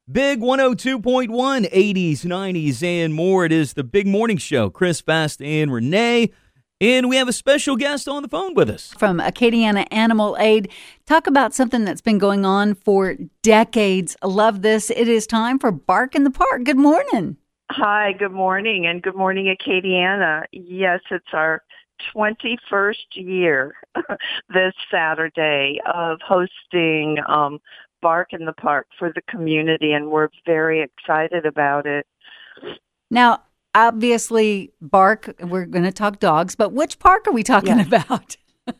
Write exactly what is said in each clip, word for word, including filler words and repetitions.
Big one oh two point one, eighties, nineties, and more. It is the Big Morning Show. Chris, Fast, and Renee. And we have a special guest on the phone with us. From Acadiana Animal Aid. Talk about something that's been going on for decades. I love this. It is time for Bark in the Park. Good morning. Hi, good morning, and good morning, Acadiana. Yes, it's our twenty-first year this Saturday of hosting um, Bark in the Park for the community, and we're very excited about it. Now, obviously, Bark, we're going to talk dogs, but which park are we talking yes. about?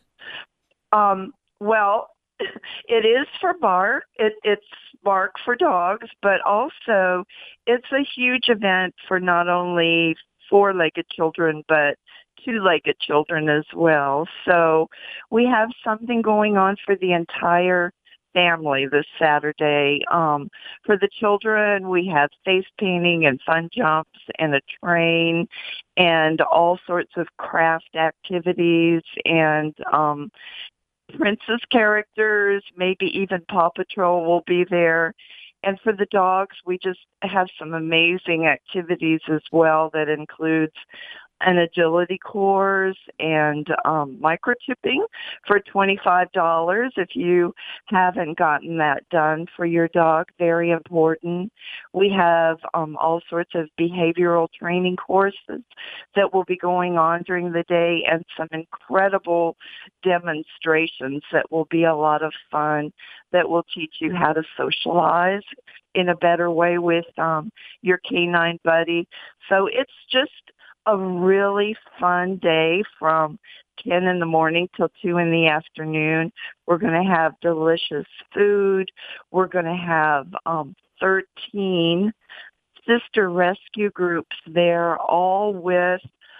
um, well, it is for Bark. It, it's Bark for dogs, but also it's a huge event for not only four-legged children, but two-legged children as well. So we have something going on for the entire family this Saturday. Um, for the children, we have face painting and fun jumps and a train and all sorts of craft activities and um, princess characters, maybe even Paw Patrol will be there. And for the dogs, we just have some amazing activities as well that includes an agility course and um, microchipping for twenty-five dollars if you haven't gotten that done for your dog. Very important. We have um, all sorts of behavioral training courses that will be going on during the day and some incredible demonstrations that will be a lot of fun that will teach you how to socialize in a better way with um, your canine buddy. So it's just a really fun day from ten in the morning till two in the afternoon. We're going to have delicious food. We're going to have um, thirteen sister rescue groups there, all with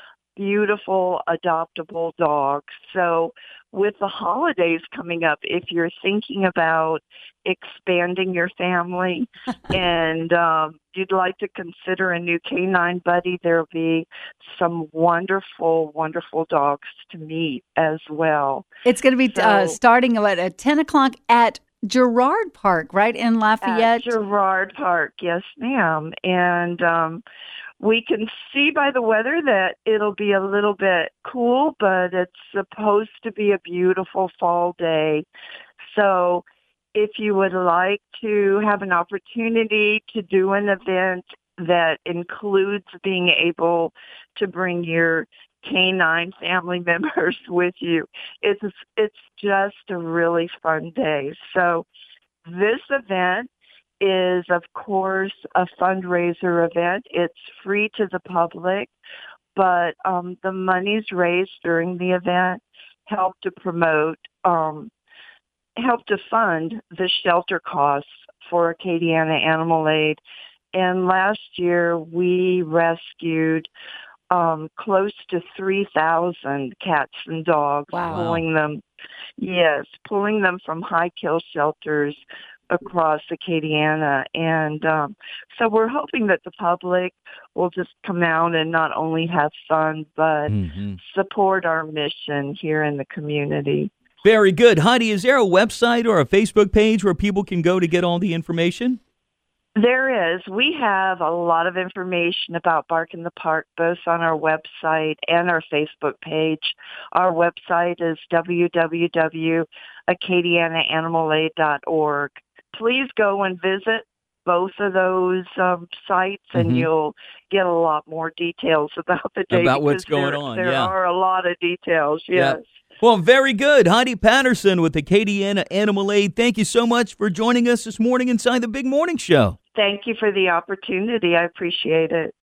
beautiful adoptable dogs. So with the holidays coming up, if you're thinking about expanding your family and um, you'd like to consider a new canine buddy, there'll be some wonderful, wonderful dogs to meet as well. It's going to be so, uh, starting at, at ten o'clock at Girard Park, right in Lafayette? At Girard Park, yes, ma'am. And um, we can see by the weather that it'll be a little bit cool, but it's supposed to be a beautiful fall day. So if you would like to have an opportunity to do an event that includes being able to bring your canine family members with you, it's it's just a really fun day. So this event is, of course, a fundraiser event. It's free to the public, but um, the monies raised during the event help to promote, um, help to fund the shelter costs for Acadiana Animal Aid. And last year, we rescued um, close to three thousand cats and dogs, wow. pulling them, yes, pulling them from high kill shelters across Acadiana. And um, so we're hoping that the public will just come out and not only have fun, but mm-hmm. support our mission here in the community. Very good. Heidi, is there a website or a Facebook page where people can go to get all the information? There is. We have a lot of information about Bark in the Park, both on our website and our Facebook page. Our website is w w w dot acadiana animal aid dot org. Please go and visit both of those um, sites, and mm-hmm. you'll get a lot more details about the day. About what's going there, on, there yeah. There are a lot of details, yes. Yeah. Well, very good. Heidi Patterson with Acadiana Animal Aid, thank you so much for joining us this morning inside the Big Morning Show. Thank you for the opportunity. I appreciate it.